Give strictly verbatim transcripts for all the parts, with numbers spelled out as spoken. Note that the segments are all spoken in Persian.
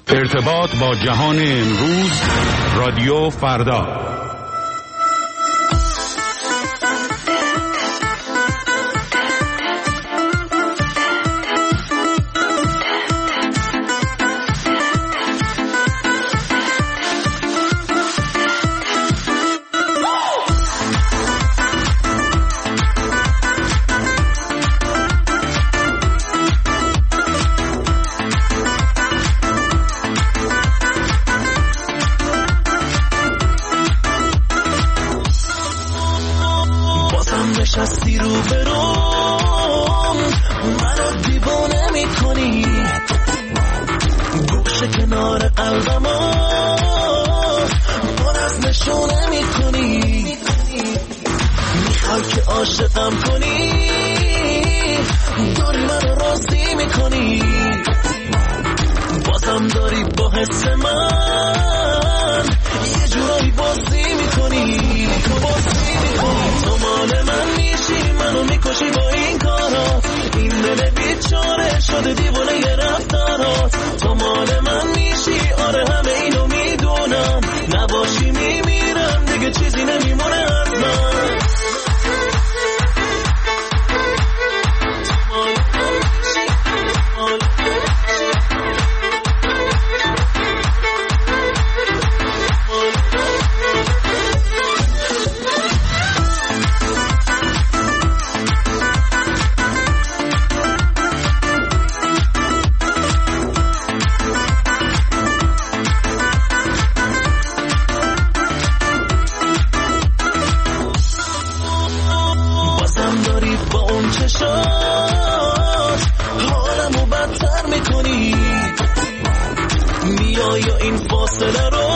ارتباط با جهان امروز، رادیو فردا. نشستی رو برام منو دیوانه میکنی، گوشه کنار قلبمو پر از نشونه میکنی، میخوای که عاشقم کنی، داری منو راضی میکنی، بازم داری با حس من یه جورایی بازی میکنی، بازی میکنی. تو مال من میشی، منو میکشی با این کارات، این دل بیچاره شده دیوانه یه رفتارات. تو مال من میشی، آره همه اینو میدونم، نباشی میمیرم دیگه چیزی نمیمونه از من. حالمو بدتر میکنی، میای و این فاصله رو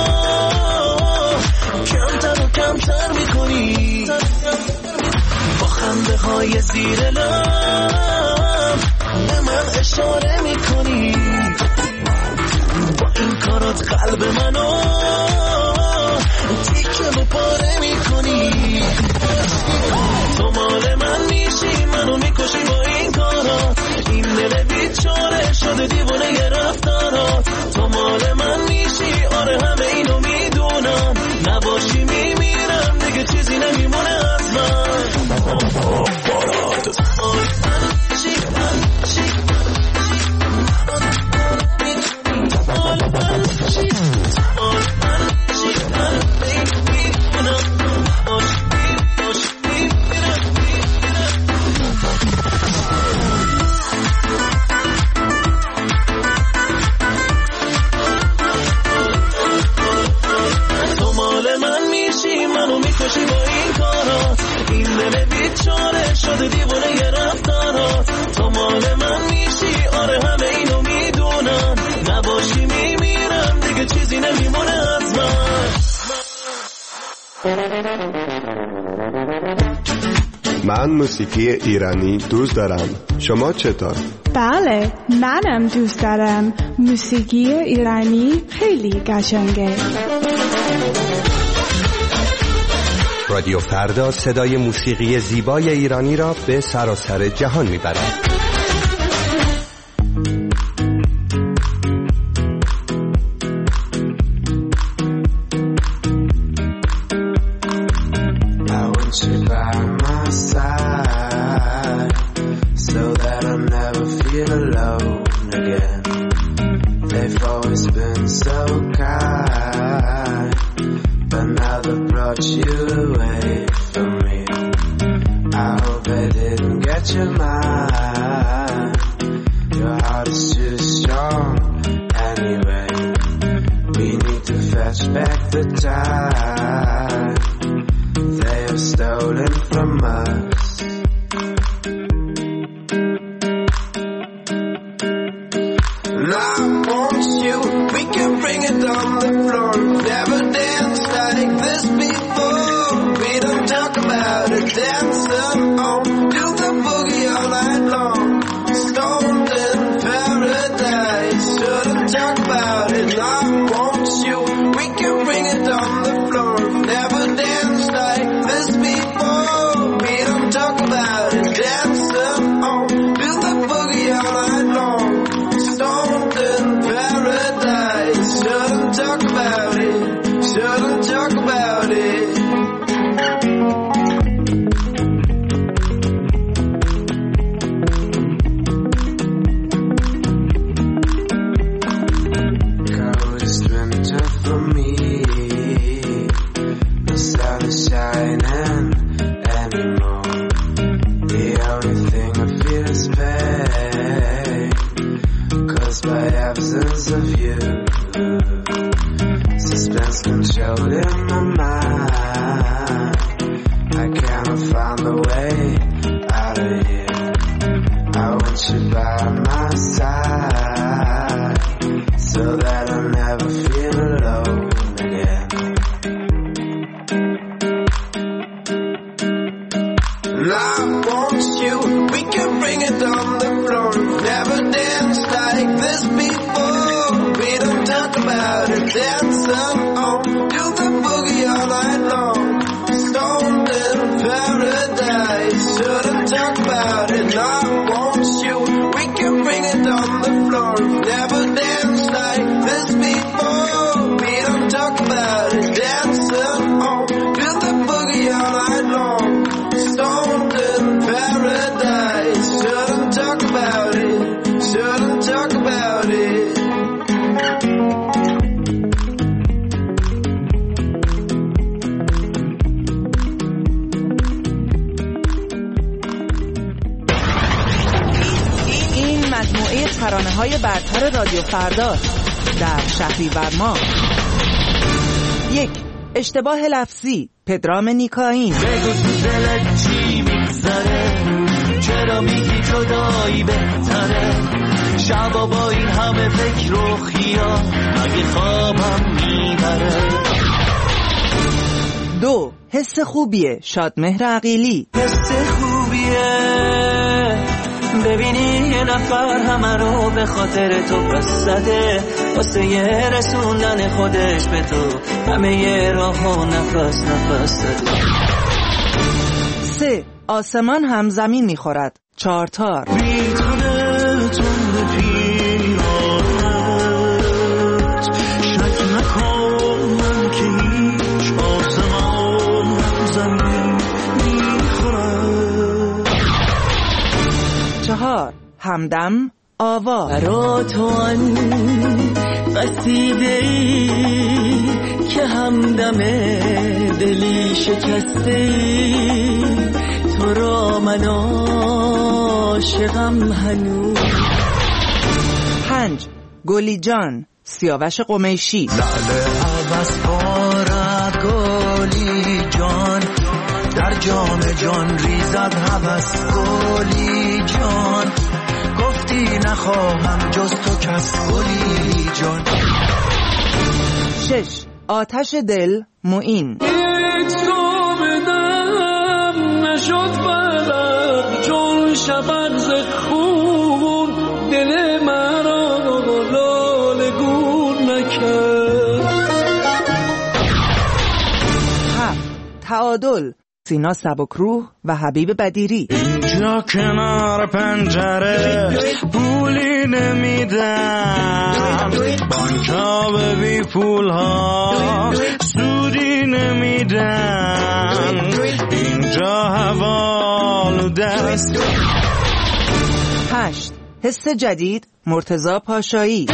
کمتر و کمتر میکنی، با خنده های زیر لب به من اشاره میکنی، با این کارات قلب منو تیکه و پاره میکنی. تو مال من میشی، منو میکشی با این کارات، این دل بیچاره شده دیوانه یه رفتارات. تو مال من میشی، آره همه اینو میدونم، نباشی میمیرم دیگه چیزی نمیمونه از من. بارات شده دیوانه یه رفتارات. تو مال من میشی، آره همه اینو میدونم، نباشی میمیرم دیگه چیزی نمیمونه از من. من موسیقی ایرانی دوست دارم. شما چطور؟ بله، منم دوست دارم. موسیقی ایرانی خیلی قشنگه. رادیو فردا صدای موسیقی زیبای ایرانی را به سراسر جهان میبرد. Paradise. the absence of you. Suspense controlled in my mind. I cannot find the way out of here. I want you by my side, so that I never feel alone again. And I want you, we can bring it on the floor. Never danced like this before. We don't talk about it, dance on, do the boogie all night long. Stoned in paradise, shouldn't talk about it. And I want you, we can bring it on the floor. Never danced like this before. We don't talk about it, dancing on, do the boogie all night long. Stoned in paradise, shouldn't talk about it, shouldn't talk about it. مجموعه ترانه‌های برتر رادیو فردا در شهریور ماه. یک، اشتباه لفظی، پدرام نیکاین. بگو تو دلت چی میگذره، چرا میگی جدایی بهتره، شبا با این همه فکر و خیال مگه خوابم میبره. دو، حس خوبیه، شادمهر عقیلی. حس خوبیه ببینی یه نفر همه رو به خاطر تو پس زده، واسه یه رسوندن خودش به تو همه یه راه و نفس نفس زده. سه، آسمان هم زمین میخورد، چارتار. بی تو دلتون به پیرانت شک نکن من که هیچ آسمان هم زمین میخورد. چهار، همدم آوا. برا تو آن قصیده ای که همدم دلی شکسته ای، تو را من عاشقم هنوز. پنج، گلی جان، سیاوش قمیشی. لعل عوض بارد گلی جان، در جام جان ریزد هوس گلی جان، گفتی نخواهم جز تو کس گلی جان. شش، آتش دل، معین. هیچ تو بدم نشد بلد چون شبن ز خون، دل من را لاله گون نکرد. هفت، تعادل، سینا سبکروح و حبیب بدیری. اینجا کنار پنجره پولی نمیدم، بانکا به بی پول ها سودی نمیدن، اینجا حوالوده است. هشت، حس جدید، مرتضی پاشایی.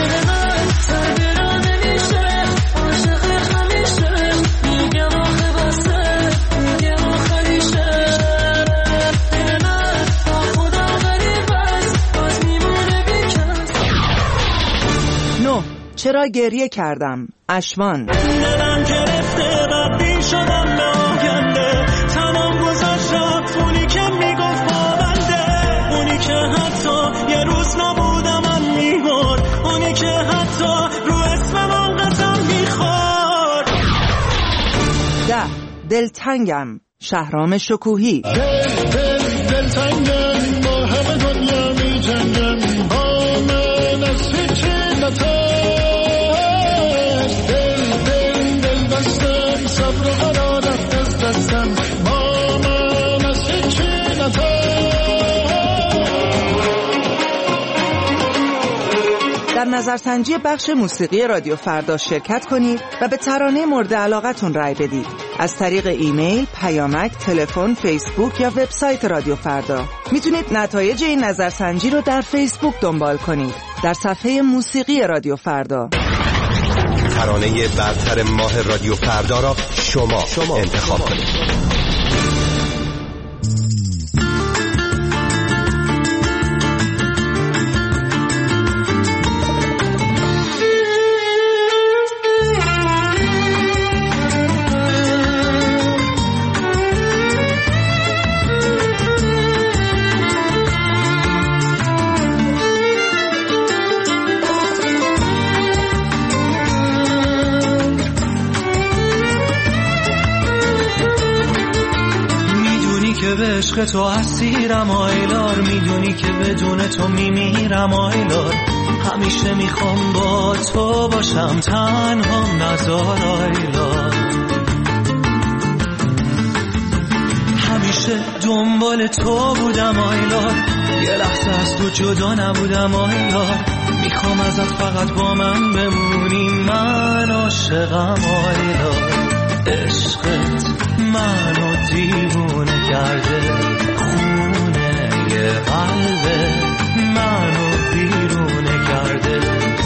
چرا گریه کردم، اشوان. دلم گرفته بدبین شدم به آینده، تمام گذاشتم اونی که میگفت پابنده، اونی که حتی یه روز نبودم من میبرد، اونی که حتی رو اسمم قسم میخورد. ده، دلتنگم، شهرام شکوهی. دل دل دلتنگم با همه دنیا میجنگم، با من از هیچی نتر در نظرسنجی بخش موسیقی رادیو فردا شرکت کنید و به ترانه مورد علاقتون رای بدید. از طریق ایمیل، پیامک، تلفن، فیسبوک یا وبسایت رادیو فردا. میتونید نتایج این نظرسنجی رو در فیسبوک دنبال کنید، در صفحه موسیقی رادیو فردا. ترانه برتر ماه رادیو فردا را شما, شما انتخاب کنید. به عشق تو اسیرم آیلار، میدونی که بدون تو میمیرم آیلار. همیشه میخوام با تو باشم تنهام نزار آیلار. همیشه دنبال تو بودم آیلار، یه لحظه از تو جدا نبودم آیلار. میخوام ازت فقط با من بمونی، من عاشقم آیلار. عشقت منو دیوونه کرده، خونه یه قلبه منو بیرونه کرده.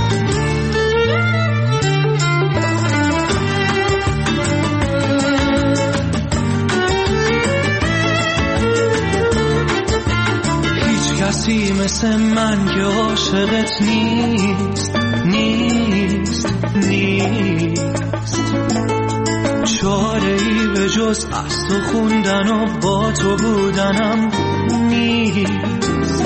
هیچ کسی مثل من که عاشقت نیست، نیست، نیست. چاره ای به جز از تو خوندن و با تو بودنم نیست،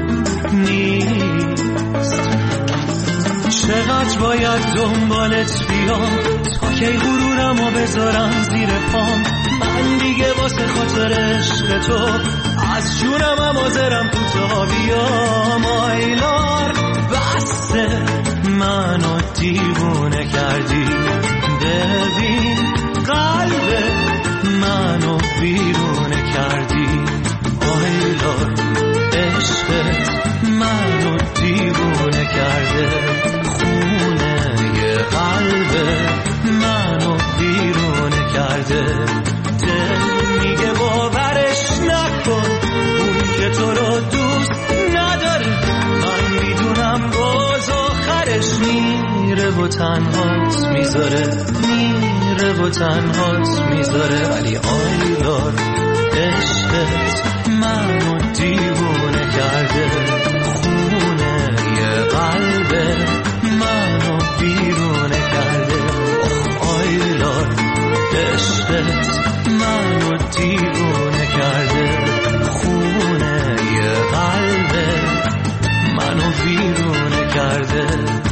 نیست. چقدر باید دنبالت بیام تا کی غرورم و بذارم زیر پام. من دیگه واسه خاطر عشق تو از جونم هم حاضرم تو تا بیام آیلار. بسته منو دیوونه کردی، ببین قلب منو بیرونه کردی آیلار. عشقت منو دیوونه کرده، خونه یه قلب منو بیرونه کرده. دل میگه باورش نکن، اون که تو رو دوست نداره. من میدونم باز آخرش میره و تنهاست میذاره، میره و تنهاست میذاره. ولی آیلار عشقت منو دیوونه کرده، خونه یه قلب منو بیرونه کرده. آیلار عشقت منو دیوونه کرده، خونه یه قلب منو بیرونه کرده.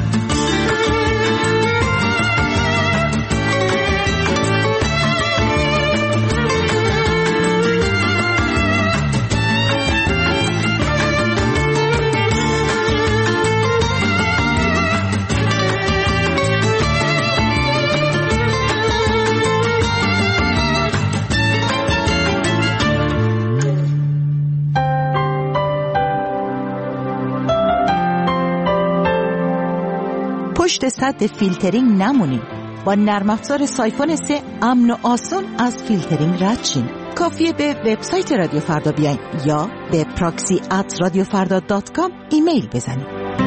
پشت سد فیلترینگ نمونید. با نرم افزار سایفون سه امن و آسان از فیلترینگ رد شین. کافیه به وبسایت رادیو فردا بیاین یا به پراکسی ات رادیو فردا دات کام ایمیل بزنید.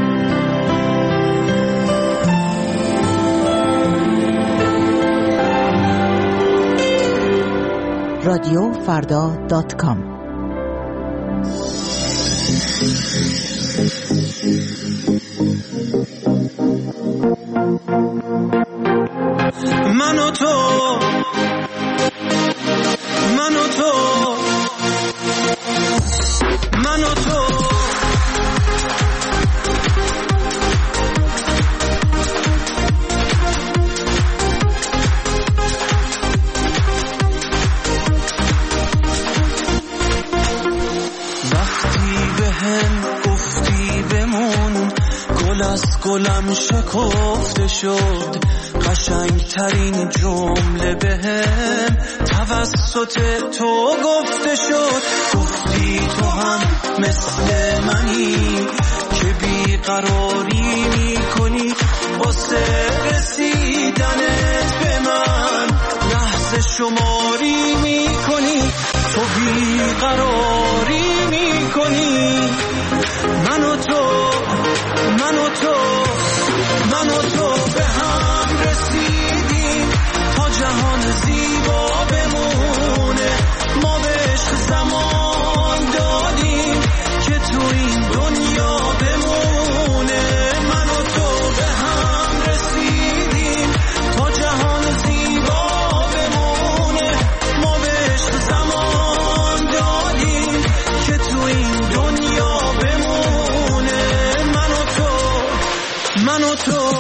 رادیو فردا دات کام. من و تو، من و تو، من و تو. وقتی به هم گفتی بمون، گل از گلم شکفته شد. قشنگ ترین جمله بهم توسط تو گفته شد. گفتی تو هم مثل منی که بیقراری میکنی واسه رسیدنت به من، لحظه شماری میکنی، تو بیقراری میکنی. من و تو، من و تو، من و تو به هم رسیدیم تا جهان زیبا بمونه. ما به عشق زمان دادیم که تو این دنیا بمونه. من و تو به هم رسیدیم تا جهان زیبا بمونه. ما به عشق زمان دادیم که تو این دنیا بمونه. من و تو، من و تو.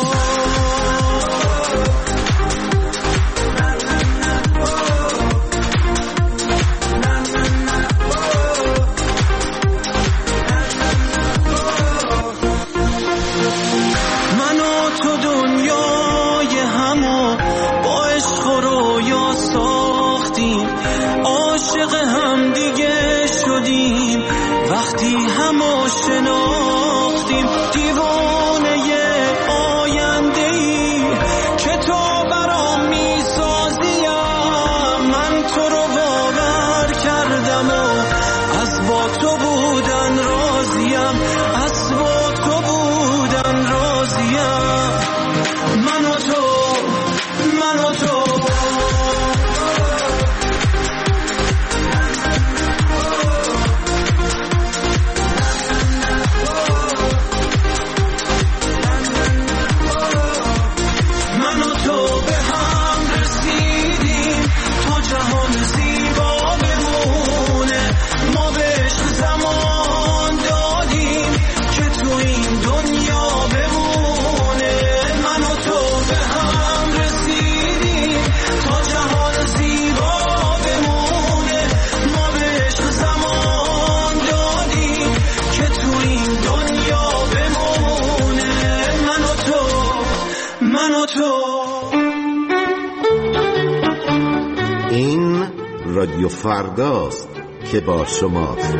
رادیو فرداست که با شماست.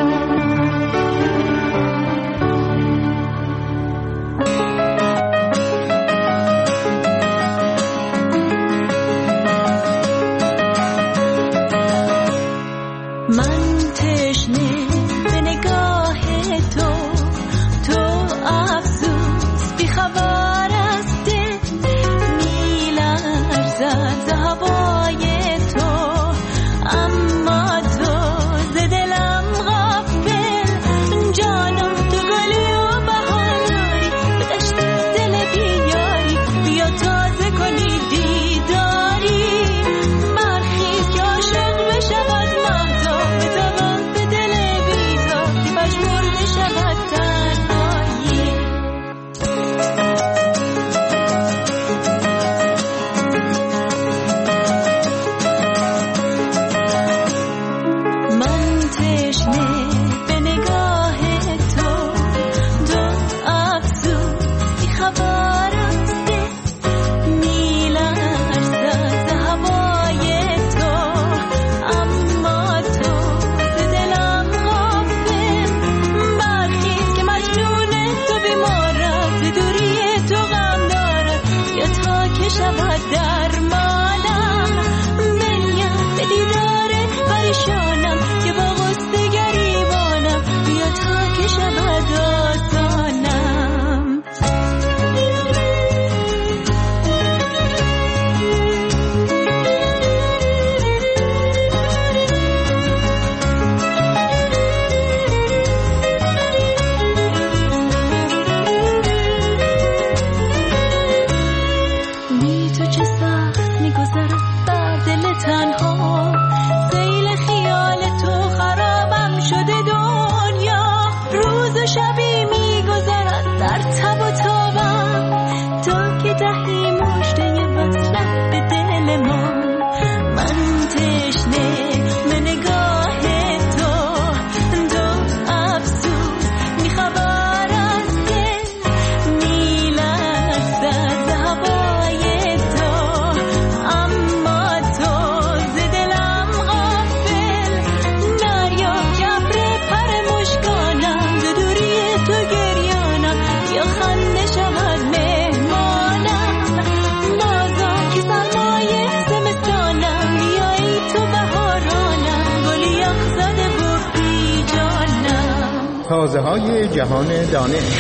تازه‌های جهان دانش.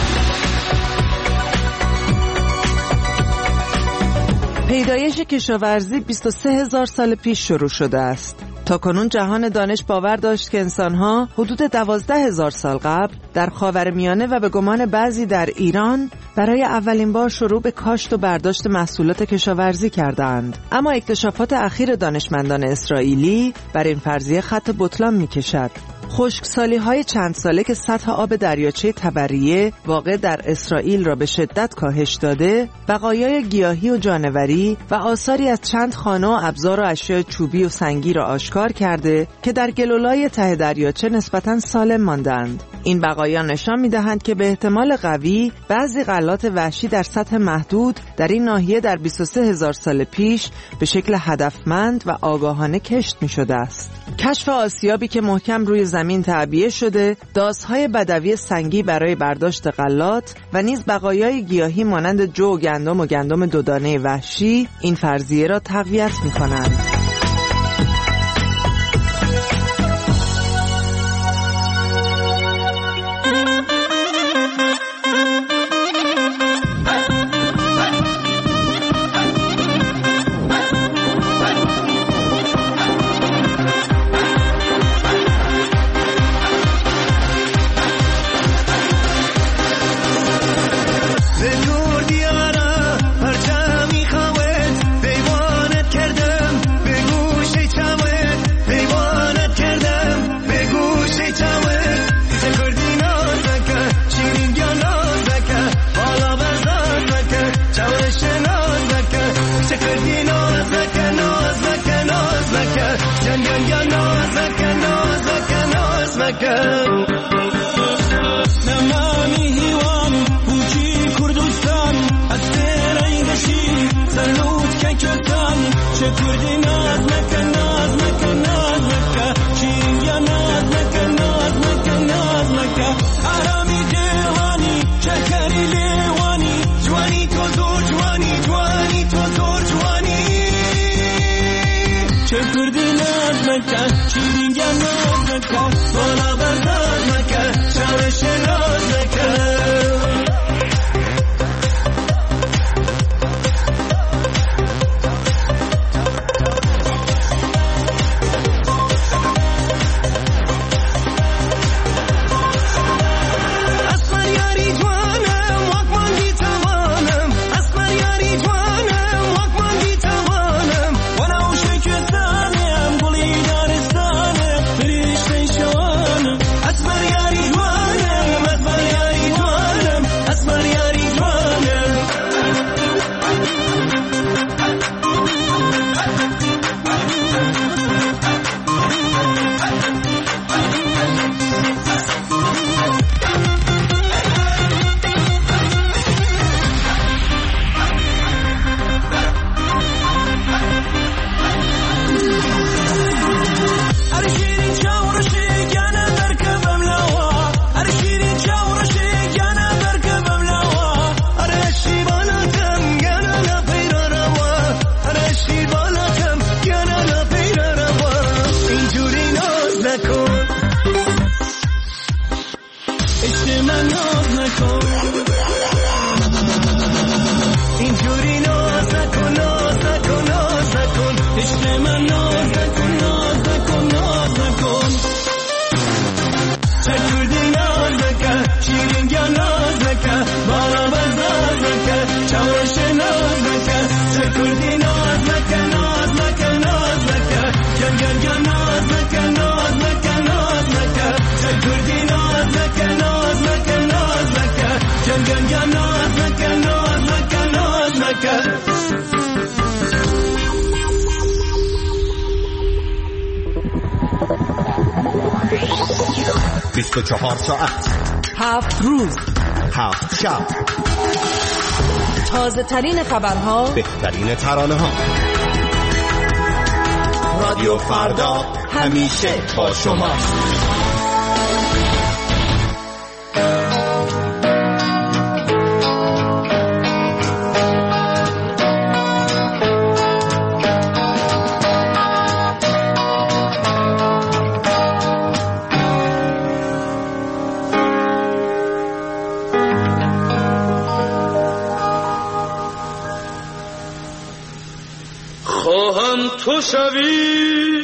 پیدایش کشاورزی بیست و سه هزار سال پیش شروع شده است. تاکنون جهان دانش باور داشت که انسان‌ها حدود دوازده هزار سال قبل در خاورمیانه و به گمان بعضی در ایران برای اولین بار شروع به کاشت و برداشت محصولات کشاورزی کردند. اما اکتشافات اخیر دانشمندان اسرائیلی بر این فرضیه خط بطلان می‌کشد. خشکسالی‌های چند ساله که سطح آب دریاچه تبریه واقع در اسرائیل را به شدت کاهش داده، بقایای گیاهی و جانوری و آثاری از چند خانه و ابزار و اشیاء چوبی و سنگی را آشکار کرده که در گلولای ته دریاچه نسبتاً سالم ماندند. این بقایا نشان می‌دهند که به احتمال قوی بعضی غلات وحشی در سطح محدود در این ناحیه در بیست و سه هزار سال پیش به شکل هدفمند و آگاهانه کشت می‌شده است. کشف آسیابی که محکم روی زمین تعبیه شده، دازهای بدوی سنگی برای برداشت غلات و نیز بقایای گیاهی مانند جو و گندم و گندم دودانه وحشی این فرضیه را تقویت می‌کنند. نمانی هیوان بوچی کردستان از تیرین گشی سلوت که کتان چه کردی ناز مکن ناز مکن عشق من ناز نکن ناز نکن ناز نکن چکردی ناز نکن شیرین گیا ناز نکن بارا بزاز نکن چاوش ناز نکن چکردی ناز نکن ناز نکن ناز نکن گن گن گن ناز نکن ناز نکن ناز نکن چکردی ناز نکن ناز نکن ناز نکن گن گن گن ناز نکن ناز نکن ناز نکن بیست و چهار ساعت، هفت روز، هفت شب، تازه ترین خبرها، بهترین ترانه ها. رادیو فردا همیشه با شماست. خواهم تو شوی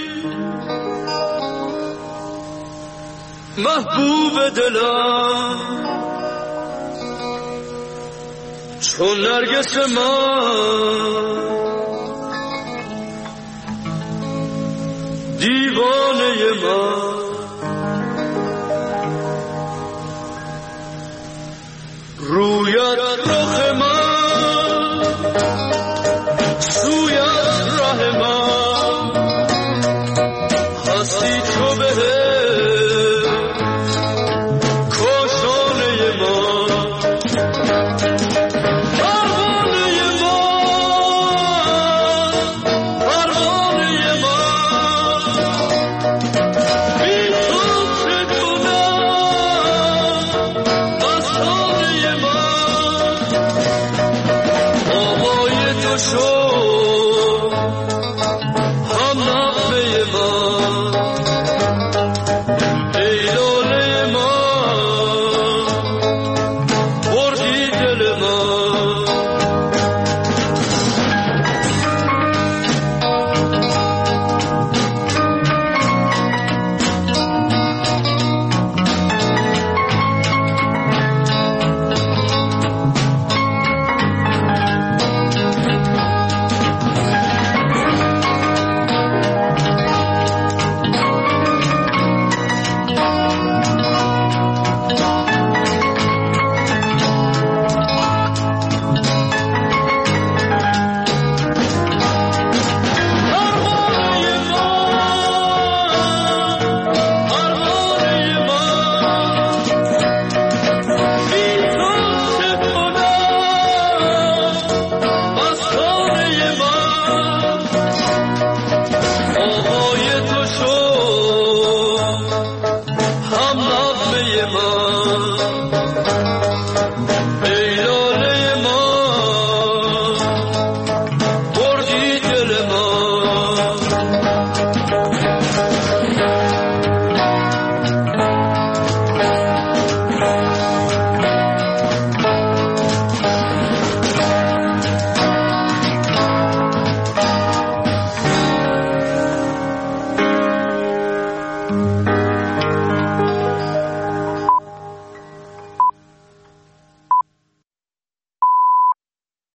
محبوب دلم چون نرگس من دیوانه من رویت رخ من سویت راه من هستی تو به کاشانه من پروانه من پروانه من بی تو چگونه مستانه من آوای تو شد